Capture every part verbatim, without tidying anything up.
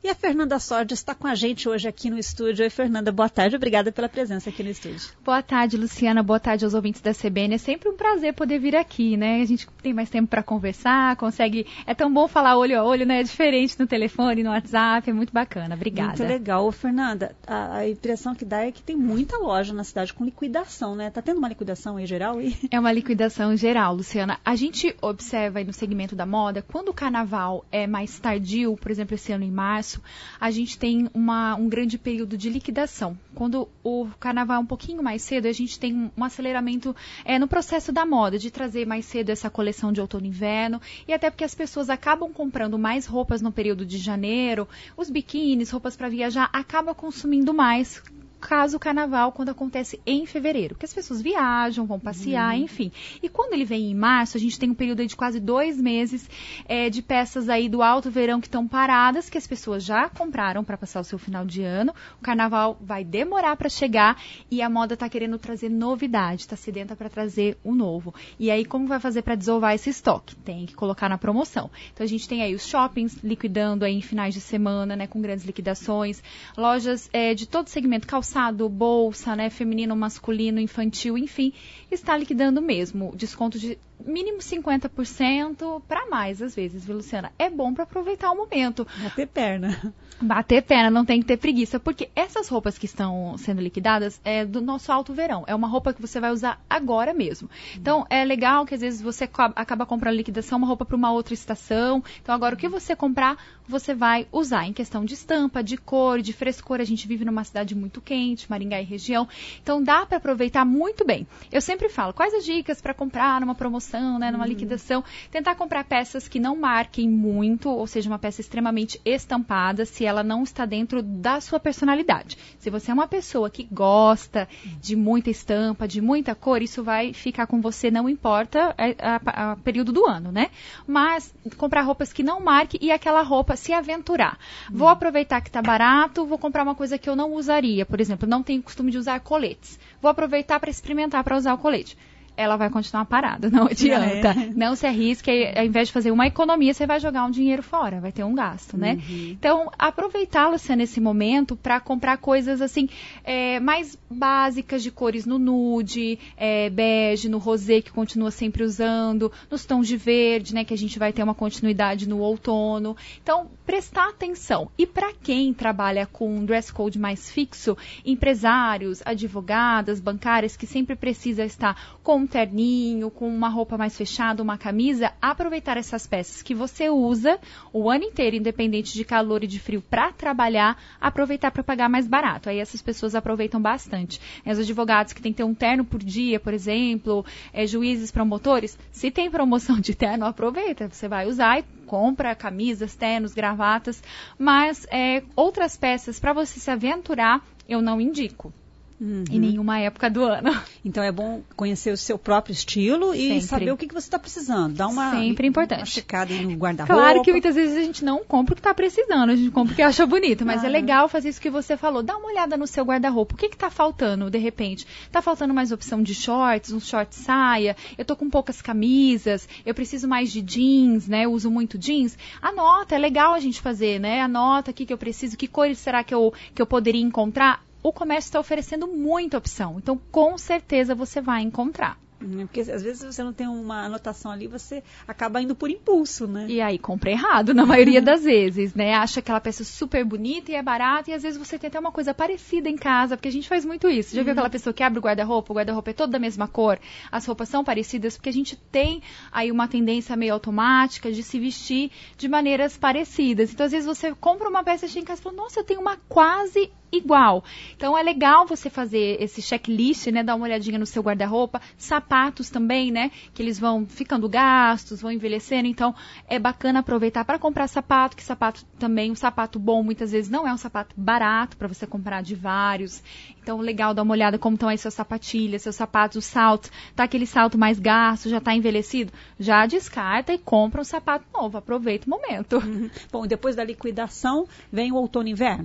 E a Fernanda Sordi está com a gente hoje aqui no estúdio. Oi, Fernanda, boa tarde. Obrigada pela presença aqui no estúdio. Boa tarde, Luciana. Boa tarde aos ouvintes da C B N. É sempre um prazer poder vir aqui, né? A gente tem mais tempo para conversar, consegue... É tão bom falar olho a olho, né? É diferente no telefone, no WhatsApp. É muito bacana. Obrigada. Muito legal. Ô, Fernanda, a, a impressão que dá é que tem muita loja na cidade com liquidação, né? Tá tendo uma liquidação em geral aí? É uma liquidação geral, Luciana. A gente observa aí no segmento da moda, quando o carnaval é mais tardio, por exemplo, esse ano em março, a gente tem uma, um grande período de liquidação. Quando o carnaval é um pouquinho mais cedo, a gente tem um aceleramento é, no processo da moda, de trazer mais cedo essa coleção de outono e inverno, e até porque as pessoas acabam comprando mais roupas no período de janeiro, os biquínis, roupas para viajar, acaba consumindo mais caso o carnaval, quando acontece em fevereiro, que as pessoas viajam, vão passear, uhum. enfim. E quando ele vem em março, a gente tem um período aí de quase dois meses é, de peças aí do alto verão que estão paradas, que as pessoas já compraram para passar o seu final de ano. O carnaval vai demorar para chegar e a moda está querendo trazer novidade, está sedenta para trazer o novo. E aí, como vai fazer para desovar esse estoque? Tem que colocar na promoção. Então, a gente tem aí os shoppings liquidando aí em finais de semana, né, com grandes liquidações, lojas é, de todo segmento, calçado, bolsa, né, feminino, masculino, infantil, enfim, está liquidando mesmo. Desconto de mínimo cinquenta por cento para mais, às vezes, viu, Luciana? É bom para aproveitar o momento. Bater perna. Bater perna, não tem que ter preguiça, porque essas roupas que estão sendo liquidadas é do nosso alto verão. É uma roupa que você vai usar agora mesmo. Então, é legal que às vezes você acaba comprando liquidação, uma roupa para uma outra estação. Então, agora, o que você comprar, você vai usar em questão de estampa, de cor, de frescor. A gente vive numa cidade muito quente, Maringá e região. Então, dá para aproveitar muito bem. Eu sempre falo, quais as dicas para comprar numa promoção, né, numa hum. liquidação? Tentar comprar peças que não marquem muito, ou seja, uma peça extremamente estampada, se ela não está dentro da sua personalidade. Se você é uma pessoa que gosta de muita estampa, de muita cor, isso vai ficar com você, não importa o período do ano, né? Mas comprar roupas que não marquem e aquela roupa se aventurar. Hum. Vou aproveitar que está barato, vou comprar uma coisa que eu não usaria. Por exemplo, não tenho costume de usar coletes. Vou aproveitar para experimentar para usar o colete. Ela vai continuar parada, não adianta. É. Não se arrisque, ao invés de fazer uma economia, você vai jogar um dinheiro fora, vai ter um gasto, né? Uhum. Então, aproveitar, Luciana, nesse momento para comprar coisas assim, é, mais básicas de cores no nude, é, bege, no rosé, que continua sempre usando, nos tons de verde, né, que a gente vai ter uma continuidade no outono. Então, prestar atenção. E para quem trabalha com um dress code mais fixo, empresários, advogadas, bancárias, que sempre precisa estar com um terninho, com uma roupa mais fechada, uma camisa, aproveitar essas peças que você usa o ano inteiro, independente de calor e de frio, para trabalhar, aproveitar para pagar mais barato. Aí essas pessoas aproveitam bastante. Os advogados que tem que ter um terno por dia, por exemplo, é, juízes, promotores, se tem promoção de terno, aproveita, você vai usar e compra camisas, ternos, gravatas, mas é, outras peças para você se aventurar, eu não indico. Uhum. Em nenhuma época do ano. Então é bom conhecer o seu próprio estilo e Sempre. saber o que, que você está precisando. Dá uma, Sempre importante. uma checada aí no guarda-roupa. Claro que muitas vezes a gente não compra o que está precisando, a gente compra o que acha bonito, mas ah, é legal fazer isso que você falou. Dá uma olhada no seu guarda-roupa. O que está faltando, de repente? Está faltando mais opção de shorts, um short saia, eu tô com poucas camisas, eu preciso mais de jeans, né? Eu uso muito jeans. Anota, é legal a gente fazer, né? Anota o que, que eu preciso, que cores será que eu, que eu poderia encontrar. O comércio está oferecendo muita opção, então com certeza você vai encontrar. Porque às vezes você não tem uma anotação ali, você acaba indo por impulso, né? E aí compra errado, na maioria das vezes, né? Acha aquela peça super bonita e é barata, e às vezes você tem até uma coisa parecida em casa, porque a gente faz muito isso. Já uhum. viu aquela pessoa que abre o guarda-roupa, o guarda-roupa é todo da mesma cor, as roupas são parecidas, porque a gente tem aí uma tendência meio automática de se vestir de maneiras parecidas. Então às vezes você compra uma peça e chega em casa e fala, nossa, eu tenho uma quase igual. Então é legal você fazer esse checklist, né, dar uma olhadinha no seu guarda-roupa, sapatos também, né, que eles vão ficando gastos, vão envelhecendo, então é bacana aproveitar para comprar sapato, que sapato também, um sapato bom muitas vezes não é um sapato barato para você comprar de vários. Então legal dar uma olhada como estão aí suas sapatilhas, seus sapatos, o salto, tá aquele salto mais gasto, já tá envelhecido, já descarta e compra um sapato novo, aproveita o momento. Uhum. Bom, depois da liquidação vem o outono e inverno.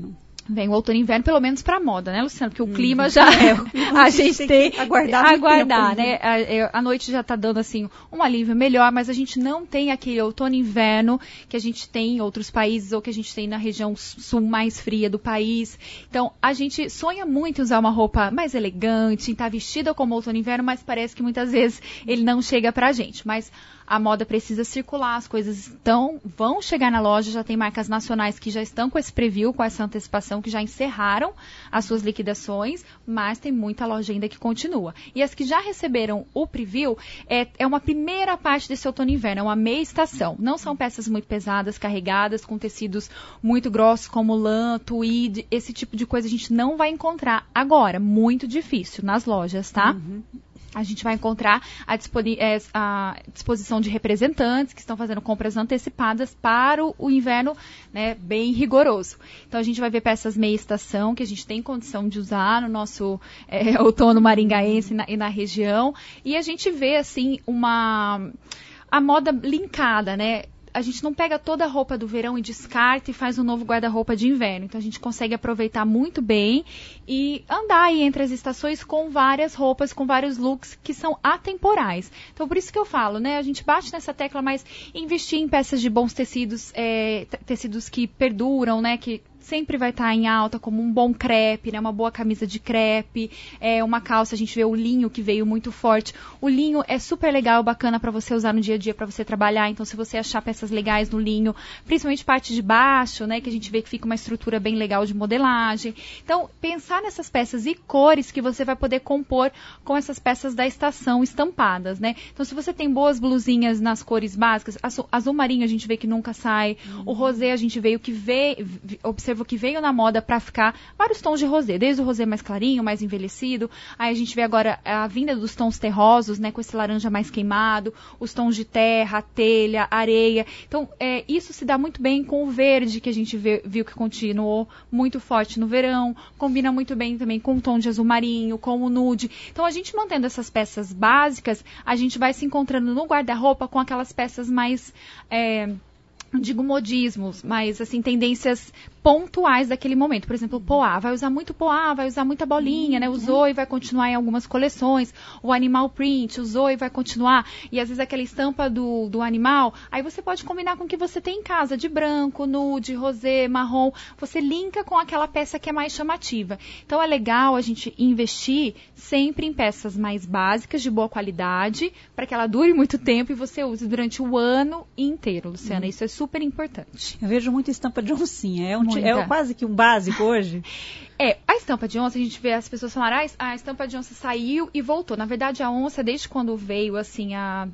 Vem o outono e inverno, pelo menos para moda, né, Luciana? Porque o clima hum, já é. A gente tem que aguardar, aguardar tempo, né? A, a noite já está dando, assim, um alívio melhor, mas a gente não tem aquele outono e inverno que a gente tem em outros países ou que a gente tem na região sul mais fria do país. Então, a gente sonha muito em usar uma roupa mais elegante, em estar vestida como outono e inverno, mas parece que muitas vezes ele não chega pra gente. Mas a moda precisa circular, as coisas estão, vão chegar na loja, já tem marcas nacionais que já estão com esse preview, com essa antecipação, que já encerraram as suas liquidações, mas tem muita loja ainda que continua. E as que já receberam o preview, é, é uma primeira parte desse outono e inverno, é uma meia estação. Não são peças muito pesadas, carregadas, com tecidos muito grossos, como lã, tweed, esse tipo de coisa a gente não vai encontrar agora, muito difícil, nas lojas, tá? Uhum. A gente vai encontrar a, disponi- é, a disposição de representantes que estão fazendo compras antecipadas para o, o inverno, né, bem rigoroso. Então, a gente vai ver peças meia estação que a gente tem condição de usar no nosso é, outono maringaense e na, e na região. E a gente vê, assim, uma... a moda linkada, né? A gente não pega toda a roupa do verão e descarta e faz um novo guarda-roupa de inverno. Então, a gente consegue aproveitar muito bem e andar aí entre as estações com várias roupas, com vários looks que são atemporais. Então, por isso que eu falo, né? A gente bate nessa tecla, mas investir em peças de bons tecidos, é, tecidos que perduram, né? Que sempre vai estar em alta, como um bom crepe, né? Uma boa camisa de crepe, é, uma calça, a gente vê o linho que veio muito forte. O linho é super legal, bacana para você usar no dia a dia, para você trabalhar. Então, se você achar peças legais no linho, principalmente parte de baixo, né? Que a gente vê que fica uma estrutura bem legal de modelagem. Então, pensar nessas peças e cores que você vai poder compor com essas peças da estação estampadas, né? Então, se você tem boas blusinhas nas cores básicas, azul, azul marinho a gente vê que nunca sai, uhum. O rosé a gente veio que vê, observa que veio na moda para ficar vários tons de rosé, desde o rosé mais clarinho, mais envelhecido, aí a gente vê agora a vinda dos tons terrosos, né, com esse laranja mais queimado, os tons de terra, telha, areia. Então, é, isso se dá muito bem com o verde, que a gente vê, viu que continuou muito forte no verão, combina muito bem também com o tom de azul marinho, com o nude. Então, a gente mantendo essas peças básicas, a gente vai se encontrando no guarda-roupa com aquelas peças mais... É, digo modismos, mas assim, tendências pontuais daquele momento. Por exemplo, o poá, vai usar muito poá, vai usar muita bolinha, né? Usou e vai continuar em algumas coleções. O animal print, usou e vai continuar. E às vezes aquela estampa do, do animal, aí você pode combinar com o que você tem em casa, de branco, nude, rosé, marrom. Você linka com aquela peça que é mais chamativa. Então é legal a gente investir sempre em peças mais básicas, de boa qualidade, para que ela dure muito tempo e você use durante o ano inteiro, Luciana. Hum. Isso é super importante. Eu vejo muita estampa de oncinha. É, um, é quase que um básico hoje. É, a estampa de onça, a gente vê as pessoas falarem, ah, a estampa de onça saiu e voltou. Na verdade, a onça, desde quando veio, assim, a...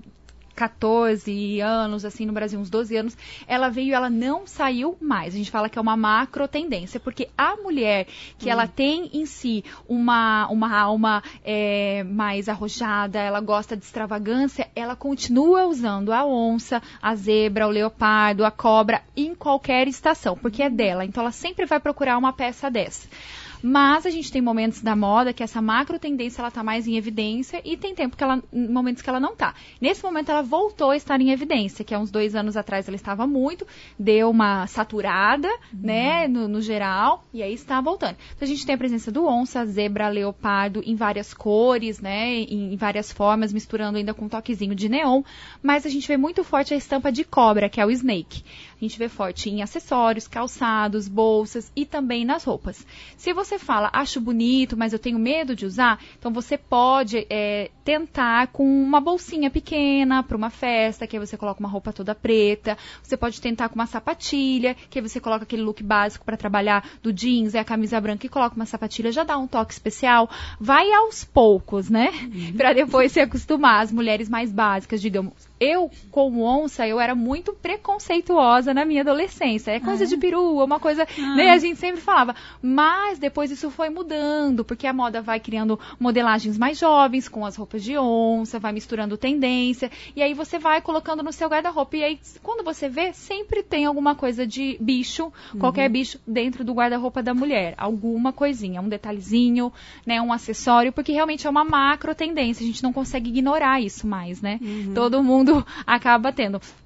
catorze anos, assim, no Brasil, uns doze anos, ela veio e ela não saiu mais. A gente fala que é uma macro tendência, porque a mulher que hum. ela tem em si uma, uma alma é, mais arrojada, ela gosta de extravagância, ela continua usando a onça, a zebra, o leopardo, a cobra, em qualquer estação, porque é dela. Então, ela sempre vai procurar uma peça dessa. Mas a gente tem momentos da moda que essa macro tendência ela está mais em evidência e tem tempo que ela, momentos que ela não está. Nesse momento ela voltou a estar em evidência, que há uns dois anos atrás ela estava muito, deu uma saturada, uhum. né, no, no geral, e aí está voltando. Então a gente tem a presença do onça, zebra, leopardo em várias cores, né, em, em várias formas, misturando ainda com um toquezinho de neon, mas a gente vê muito forte a estampa de cobra, que é o snake. A gente vê forte em acessórios, calçados, bolsas e também nas roupas. Se você fala, acho bonito, mas eu tenho medo de usar, então você pode é, tentar com uma bolsinha pequena para uma festa, que aí você coloca uma roupa toda preta. Você pode tentar com uma sapatilha, que aí você coloca aquele look básico para trabalhar do jeans, é a camisa branca e coloca uma sapatilha, já dá um toque especial. Vai aos poucos, né? Uhum. Para depois se acostumar. As mulheres mais básicas, digamos. Eu, como onça, eu era muito preconceituosa na minha adolescência. É coisa ah, é? de perua, uma coisa... Ah. Né, a gente sempre falava. Mas depois isso foi mudando, porque a moda vai criando modelagens mais jovens, com as roupas de onça, vai misturando tendência, e aí você vai colocando no seu guarda-roupa. E aí, quando você vê, sempre tem alguma coisa de bicho, uhum. qualquer bicho dentro do guarda-roupa da mulher. Alguma coisinha, um detalhezinho, né, um acessório, porque realmente é uma macro tendência. A gente não consegue ignorar isso mais, né? Uhum. Todo mundo acaba tendo.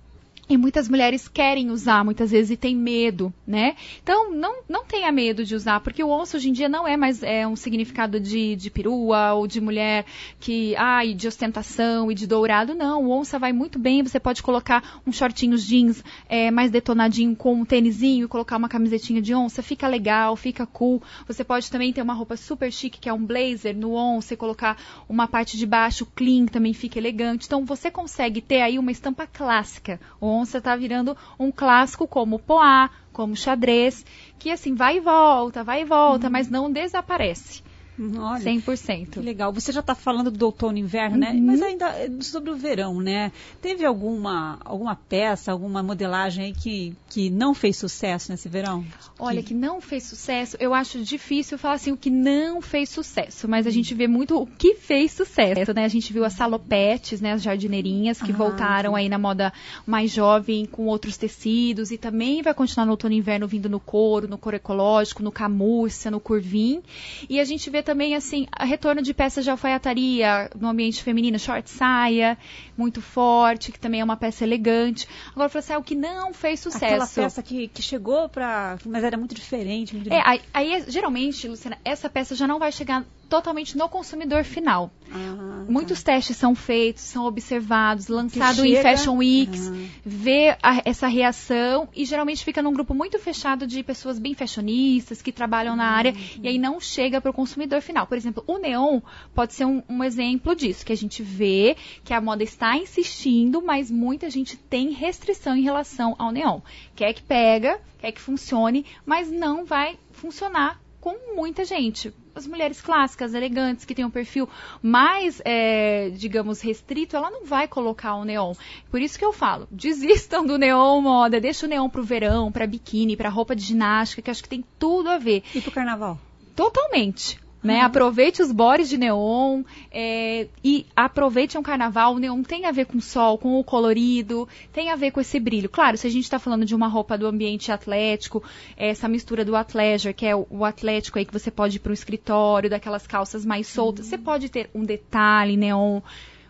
E muitas mulheres querem usar, muitas vezes, e tem medo, né? Então, não, não tenha medo de usar, porque o onça hoje em dia não é mais é, um significado de, de perua ou de mulher que, ai, de ostentação e de dourado, não. O onça vai muito bem, você pode colocar um shortinho jeans é, mais detonadinho com um tênisinho e colocar uma camisetinha de onça, fica legal, fica cool. Você pode também ter uma roupa super chique, que é um blazer no onça, e colocar uma parte de baixo clean, também fica elegante. Então, você consegue ter aí uma estampa clássica. O onça está virando um clássico como poá, como xadrez, que assim, vai e volta, vai e volta, uhum. mas não desaparece. Olha, cem por cento. Que legal. Você já está falando do outono e inverno, uhum. né? Mas ainda sobre o verão, né? Teve alguma, alguma peça, alguma modelagem aí que, que não fez sucesso nesse verão? Olha, que... que não fez sucesso, eu acho difícil falar assim o que não fez sucesso, mas a gente vê muito o que fez sucesso, né? A gente viu as salopetes, né? As jardineirinhas que ah, voltaram sim. aí na moda mais jovem com outros tecidos e também vai continuar no outono e inverno vindo no couro, no couro ecológico, no camurça, no curvim. E a gente vê também, assim, a retorno de peças de alfaiataria no ambiente feminino, short saia, muito forte, que também é uma peça elegante. Agora, eu falei assim, ah, o que não fez sucesso. Aquela peça que, que chegou para... Mas era muito diferente. Muito é, aí, aí, geralmente, Luciana, essa peça já não vai chegar totalmente no consumidor final. Ah, Muitos tá. testes são feitos, são observados, lançado em Fashion Weeks, ah. vê a, essa reação e geralmente fica num grupo muito fechado de pessoas bem fashionistas, que trabalham na área, uhum. e aí não chega para o consumidor final. Por exemplo, o neon pode ser um, um exemplo disso, que a gente vê que a moda está insistindo, mas muita gente tem restrição em relação ao neon. Quer que pega, quer que funcione, mas não vai funcionar com muita gente. As mulheres clássicas, elegantes, que têm um perfil mais, é, digamos, restrito, ela não vai colocar o neon. Por isso que eu falo, desistam do neon moda, deixa o neon pro verão, pra biquíni, pra roupa de ginástica, que acho que tem tudo a ver. E pro carnaval? Totalmente. Né? Uhum. Aproveite os bores de neon é, e aproveite um carnaval. O neon tem a ver com o sol, com o colorido, tem a ver com esse brilho. Claro, se a gente está falando de uma roupa do ambiente atlético, essa mistura do athleisure, que é o, o atlético aí que você pode ir para o escritório, daquelas calças mais soltas, uhum. você pode ter um detalhe neon.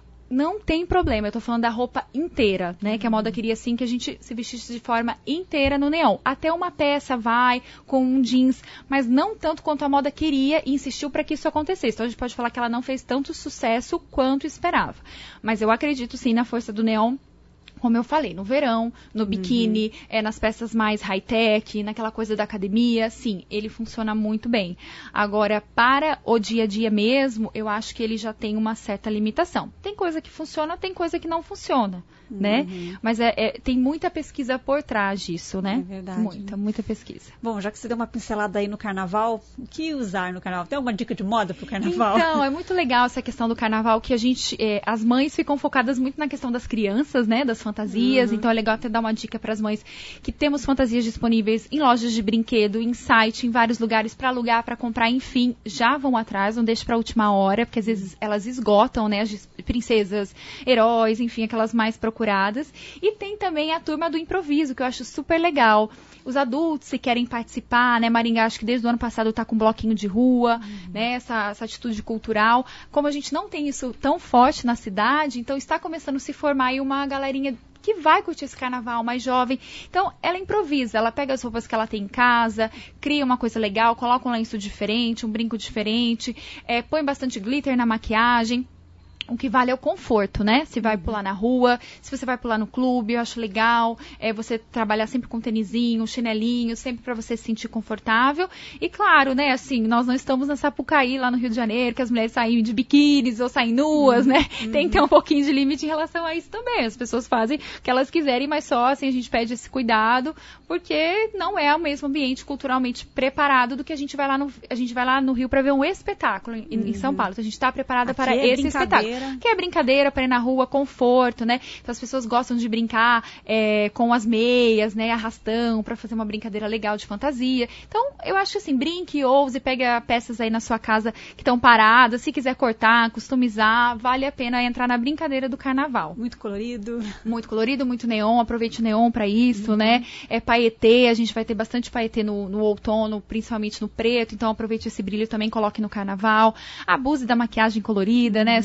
Não tem problema, eu tô falando da roupa inteira, né? Uhum. Que a moda queria, assim, que a gente se vestisse de forma inteira no neon. Até uma peça vai com um jeans, mas não tanto quanto a moda queria e insistiu para que isso acontecesse. Então a gente pode falar que ela não fez tanto sucesso quanto esperava. Mas eu acredito, sim, na força do neon. Como eu falei, no verão, no biquíni, uhum. é, nas peças mais high-tech, naquela coisa da academia, sim, ele funciona muito bem. Agora, para o dia a dia mesmo, eu acho que ele já tem uma certa limitação. Tem coisa que funciona, tem coisa que não funciona, uhum. né? Mas é, é, tem muita pesquisa por trás disso, né? É verdade. Muita, muita pesquisa. Bom, já que você deu uma pincelada aí no carnaval, o que usar no carnaval? Tem alguma dica de moda pro carnaval? Então, é muito legal essa questão do carnaval, que a gente, é, as mães ficam focadas muito na questão das crianças, né? Das fantasias, uhum. então é legal até dar uma dica para as mães que temos fantasias disponíveis em lojas de brinquedo, em site, em vários lugares para alugar, para comprar, enfim, já vão atrás, não deixe para a última hora, porque às vezes elas esgotam, né, as princesas, heróis, enfim, aquelas mais procuradas. E tem também a turma do improviso, que eu acho super legal. Os adultos, se querem participar, né, Maringá, acho que desde o ano passado está com um bloquinho de rua, uhum. né, essa, essa atitude cultural. Como a gente não tem isso tão forte na cidade, então está começando a se formar aí uma galerinha que vai curtir esse carnaval, mais jovem. Então, ela improvisa, ela pega as roupas que ela tem em casa, cria uma coisa legal, coloca um lenço diferente, um brinco diferente, é, põe bastante glitter na maquiagem. O que vale é o conforto, né? Se vai pular na rua, se você vai pular no clube, eu acho legal. É você trabalhar sempre com tênisinho, chinelinho, sempre para você se sentir confortável. E claro, né, assim, nós não estamos na Sapucaí, lá no Rio de Janeiro, que as mulheres saem de biquínis ou saem nuas, uhum. né? Uhum. Tem que ter um pouquinho de limite em relação a isso também. As pessoas fazem o que elas quiserem, mas só assim a gente pede esse cuidado, porque não é o mesmo ambiente culturalmente preparado do que a gente vai lá no, a gente vai lá no Rio para ver um espetáculo em, uhum. em São Paulo. Então a gente está preparada Aqui para é esse espetáculo. Que é brincadeira para ir na rua, conforto, né? Então as pessoas gostam de brincar é, com as meias, né? Arrastão, para fazer uma brincadeira legal de fantasia. Então, eu acho que assim, brinque, ouse, pega peças aí na sua casa que estão paradas. Se quiser cortar, customizar, vale a pena entrar na brincadeira do carnaval. Muito colorido. Muito colorido, muito neon. Aproveite o neon para isso, uhum. né? É paetê, a gente vai ter bastante paetê no, no outono, principalmente no preto. Então, aproveite esse brilho também, coloque no carnaval. Abuse da maquiagem colorida, né? Super legal.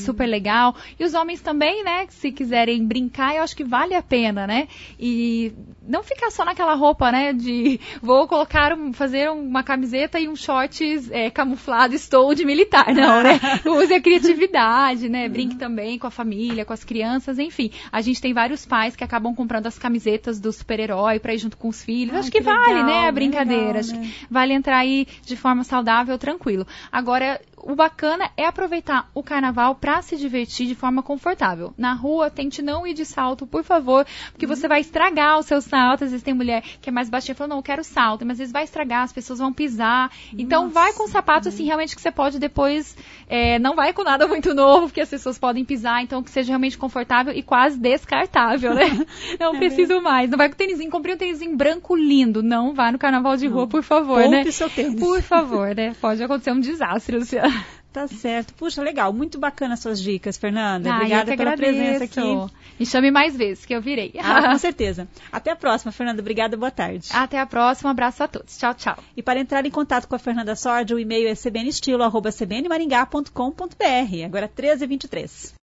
legal. E os homens também, né, se quiserem brincar, eu acho que vale a pena, né? E não ficar só naquela roupa, né, de vou colocar, um, fazer uma camiseta e um shorts é, camuflado, estou de militar, não, né? Use a criatividade, né? Brinque também com a família, com as crianças, enfim. A gente tem vários pais que acabam comprando as camisetas do super-herói para ir junto com os filhos. Ai, acho que, que vale, legal, né, a brincadeira. Legal, acho né? que vale entrar aí de forma saudável, tranquilo. Agora, o bacana é aproveitar o carnaval para se divertir de forma confortável. Na rua, tente não ir de salto, por favor, porque você vai estragar os seus saltos. Às vezes tem mulher que é mais baixinha e fala, não, eu quero salto, mas às vezes vai estragar, as pessoas vão pisar. Então, Nossa, vai com sapatos, assim, realmente que você pode depois, é, não vai com nada muito novo, porque as pessoas podem pisar, então que seja realmente confortável e quase descartável, né? Não é preciso mesmo. mais. Não vai com tênisinho, comprei um tênisinho branco lindo, não vai no carnaval de rua, não. por favor, Poupe né? seu tênis. Por favor, né? Pode acontecer um desastre, Luciana. Tá certo. Puxa, legal. Muito bacana as suas dicas, Fernanda. Ah, Obrigada pela presença aqui. Me chame mais vezes, que eu virei. Ah, com certeza. Até a próxima, Fernanda. Obrigada, boa tarde. Até a próxima. Um abraço a todos. Tchau, tchau. E para entrar em contato com a Fernanda Sordi, o e-mail é c b n estilo arroba c b n maringá ponto com ponto b r. Agora treze e vinte e três.